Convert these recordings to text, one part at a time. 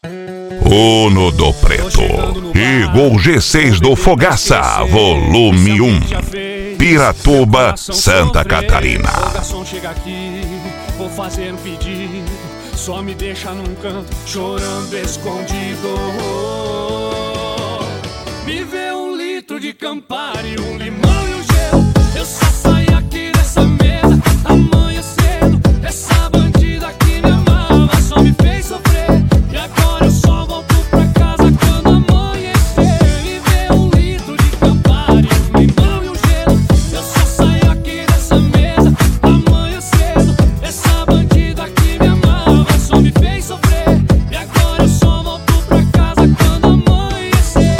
Uno do Preto, Igor G6 do Fogaça, volume 1, Piratuba, Santa Catarina. O garçom chega aqui, vou fazer um pedido, só me deixa num canto, chorando escondido. Me vê 1 litro de Campari, um limão e um gelo. Eu só saio aqui dessa mesa amanhã cedo. Essa bandida que me amava só me fez sofrer, e agora eu só volto pra casa quando amanhecer. Me vê 1 litro de Campari, um limão e um gelo. Eu só saio aqui dessa mesa amanhã cedo. Essa bandida que me amava só me fez sofrer, e agora eu só volto pra casa quando amanhecer.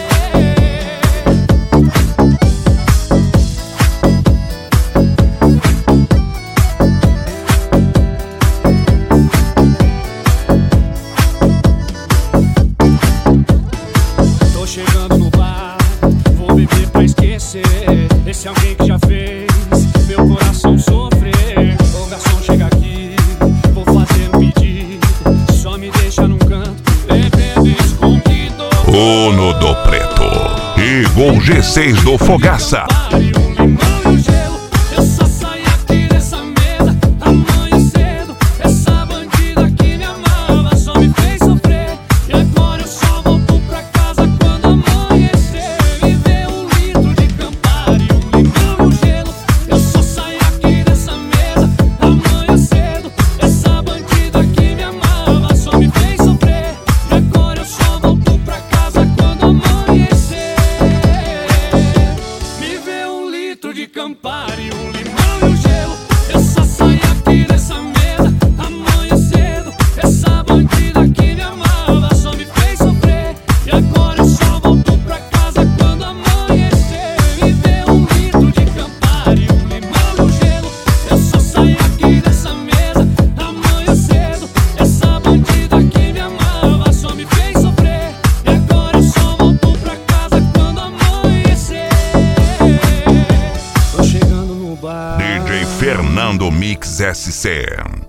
Tô chegando no bar, vou beber pra esquecer esse alguém que já fez meu coração sofrer. O garçom chega aqui, vou fazer um pedido, só me deixa num canto, bebendo escondido. Uno do Preto, Igor G6 do Fogaça. Um limão e um gelo. Eu só saio aqui dessa mesa amanhã cedo. Essa bandida que me amava só me fez sofrer, e agora eu só volto pra casa quando amanhecer. Me vê 1 litro de Campari, um limão e um gelo. Eu só saio aqui dessa mesa amanhã cedo. Essa bandida que me amava só me fez sofrer, e agora eu só volto pra casa quando amanhecer. Me vê 1 litro de Campari, um limão e um gelo. Eu só saio aqui dessa mesa amanhã cedo. Essa bandida que me amava só me fez sofrer, e agora eu só volto pra casa quando amanhecer. Me vê 1 litro de Campari, um limão e um gelo. Eu só saio aqui dessa mesa amanhã cedo. Essa bandida que me amava só me fez sofrer, e agora eu só volto pra casa quando amanhecer. Tô chegando no bar. DJ Fernando Mix SC.